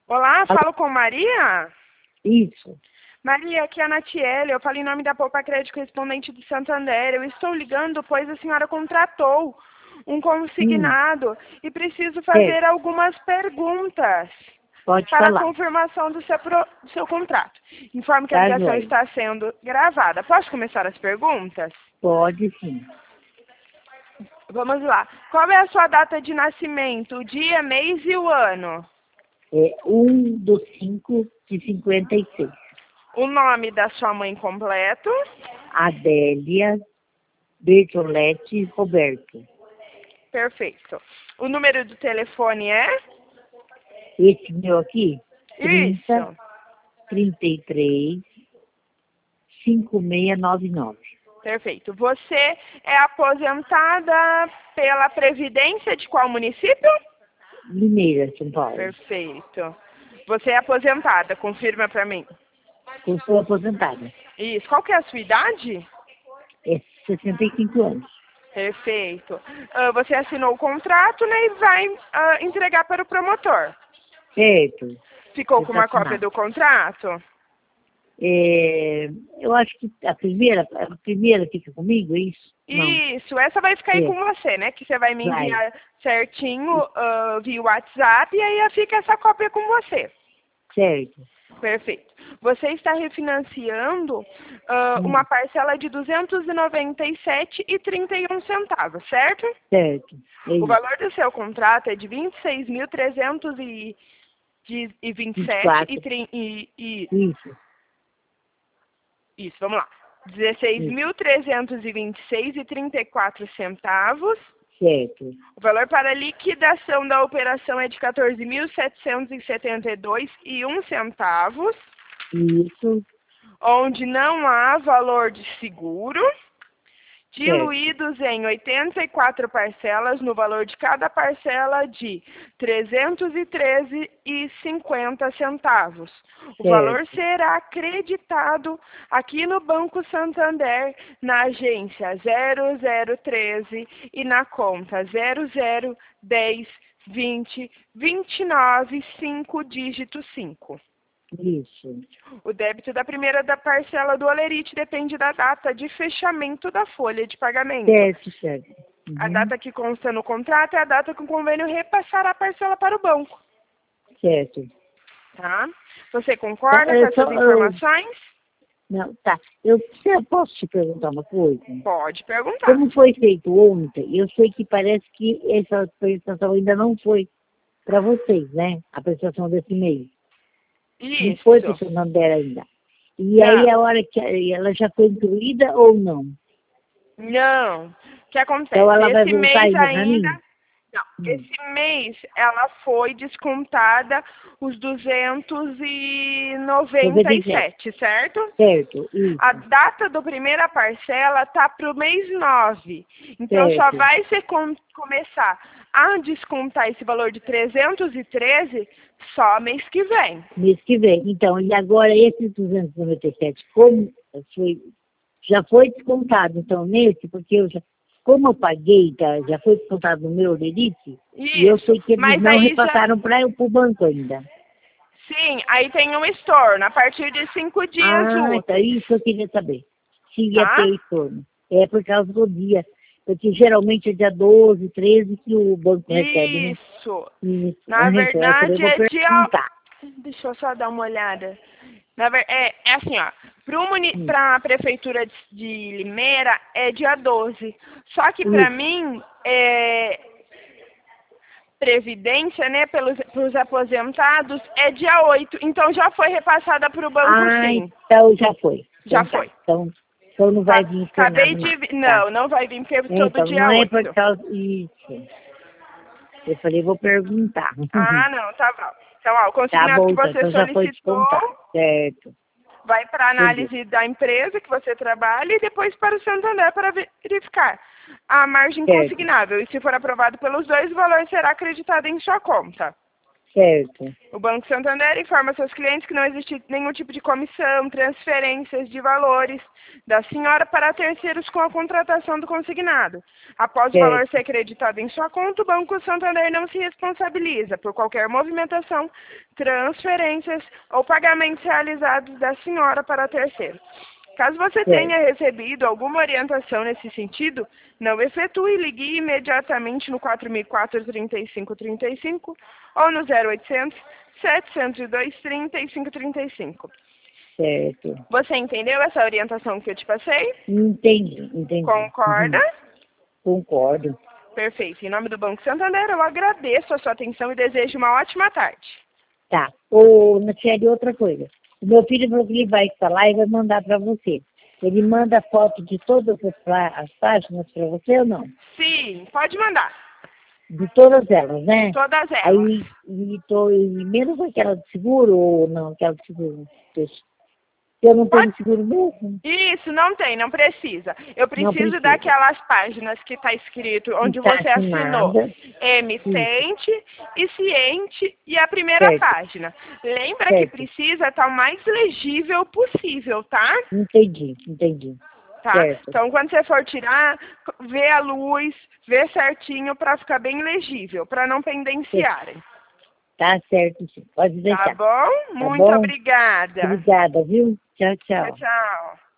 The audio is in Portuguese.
Olá, falo com Maria? Isso. Maria, aqui é a Natiele, eu falo em nome da Poupa Crédito Correspondente do Santander. Eu estou ligando pois a senhora contratou um consignado e preciso fazer algumas perguntas Pode para a falar. confirmação do seu contrato. Informo que a Tá ligação joia. está sendo gravada. Posso começar as perguntas? Pode sim. Vamos lá. Qual é a sua data de nascimento, o dia, mês e o ano? É 1/5/56. O nome da sua mãe completo? Adélia Bertoletti Roberto. Perfeito. O número do telefone é? Esse meu aqui? Isso. 33 5699. Perfeito. Você é aposentada pela Previdência de qual município? Limeira, São Paulo. Perfeito. Você é aposentada, confirma para mim. Eu sou aposentada. Isso. Qual que é a sua idade? É 65 anos. Perfeito. Você assinou o contrato, né, e vai entregar para o promotor. Certo. Ficou com uma Assinado. cópia do contrato? Eu acho que a primeira fica comigo, é isso? Não. Isso, essa vai ficar aí com você, né? Que você vai me enviar certinho via WhatsApp e aí fica essa cópia com você. Certo. Perfeito. Você está refinanciando uma parcela de R$ 297,31, certo? Certo. É O isso. valor do seu contrato é de R$ 26.327 Isso. Isso, vamos lá. R$ 16.326,34. Certo. O valor para a liquidação da operação é de R$ 14.772,01, Isso. onde não há valor de seguro, diluídos em 84 parcelas, no valor de cada parcela de R$ 313,50. O valor será acreditado aqui no Banco Santander, na agência 0013 e na conta 00102029 5 dígito 5. Isso. O débito da primeira parcela do Olerite depende da data de fechamento da folha de pagamento. Certo. Uhum. A data que consta no contrato é a data que o convênio repassará a parcela para o banco. Certo. Tá? Você concorda com essas informaçõões? Não, tá. Posso te perguntar uma coisa? Pode perguntar. Como foi feito ontem, eu sei que parece que essa prestação ainda não foi para vocês, né? A prestação desse mês. Isso. Não foi para o Santander ainda. E aí, a hora que ela já foi incluída ou não? Não. O que acontece? Então ela vai Esse voltar mês ainda. Não, esse mês ela foi descontada os 297, certo? Certo, isso. A data da primeira parcela tá para o mês 9. Então só vai ser começar a descontar esse valor de 313 só mês que vem. Mês que vem. Então, e agora esses 297, como já foi descontado, então, nesse, porque como eu paguei, já foi descontado no meu Olerite, e eu sei que eles não repassaram para o banco ainda. Sim, aí tem um estorno, a partir de 5 dias úteis. Então, isso eu queria saber. Se ia ter estorno. É por causa do dia. Porque geralmente é dia 12, 13 que o banco recebe, né? Isso. Isso. Na verdade é dia... Tá. Deixa eu só dar uma olhada. É assim, ó. Para a Prefeitura de Limeira é dia 12. Só que para mim, Previdência, né, pelos aposentados, é dia 8. Então já foi repassada para o banco, sim. Então já foi. Já foi. Então não vai vir. Acabei de... Não vai vir porque é todo dia 8. Não é por causa disso. Eu falei, vou perguntar. Não, tá bom. Então, o consignado que você solicitou certo. vai para a análise da empresa que você trabalha e depois para o Santander para verificar a margem consignável. E se for aprovado pelos dois, o valor será acreditado em sua conta. Certo. O Banco Santander informa seus clientes que não existe nenhum tipo de comissão, transferências de valores da senhora para terceiros com a contratação do consignado. Após o valor ser creditado em sua conta, o Banco Santander não se responsabiliza por qualquer movimentação, transferências ou pagamentos realizados da senhora para terceiros. Caso você tenha recebido alguma orientação nesse sentido, não efetue e ligue imediatamente no 4004-3535 ou no 0800 702 3535. Certo. Você entendeu essa orientação que eu te passei? Entendi. Concorda? Concordo. Perfeito. Em nome do Banco Santander, eu agradeço a sua atenção e desejo uma ótima tarde. Tá. Naciele, outra coisa. O meu filho falou que ele vai instalar e vai mandar para você. Ele manda foto de todas as páginas para você ou não? Sim, pode mandar. De todas elas, né? Todas elas. Aí, menos aquela de seguro ou não, aquela de seguro. Eu não tenho seguro mesmo? Isso, não tem, não precisa. Eu preciso daquelas páginas que está escrito, onde você assinou emitente e ciente e a primeira página. Lembra que precisa estar o mais legível possível, tá? Entendi. Tá? Certo. Então, quando você for tirar, vê a luz, vê certinho para ficar bem legível, para não pendenciarem. Tá certo, sim. Pode deixar. Tá bom? Muito obrigada. Obrigada, viu? Tchau. Tchau.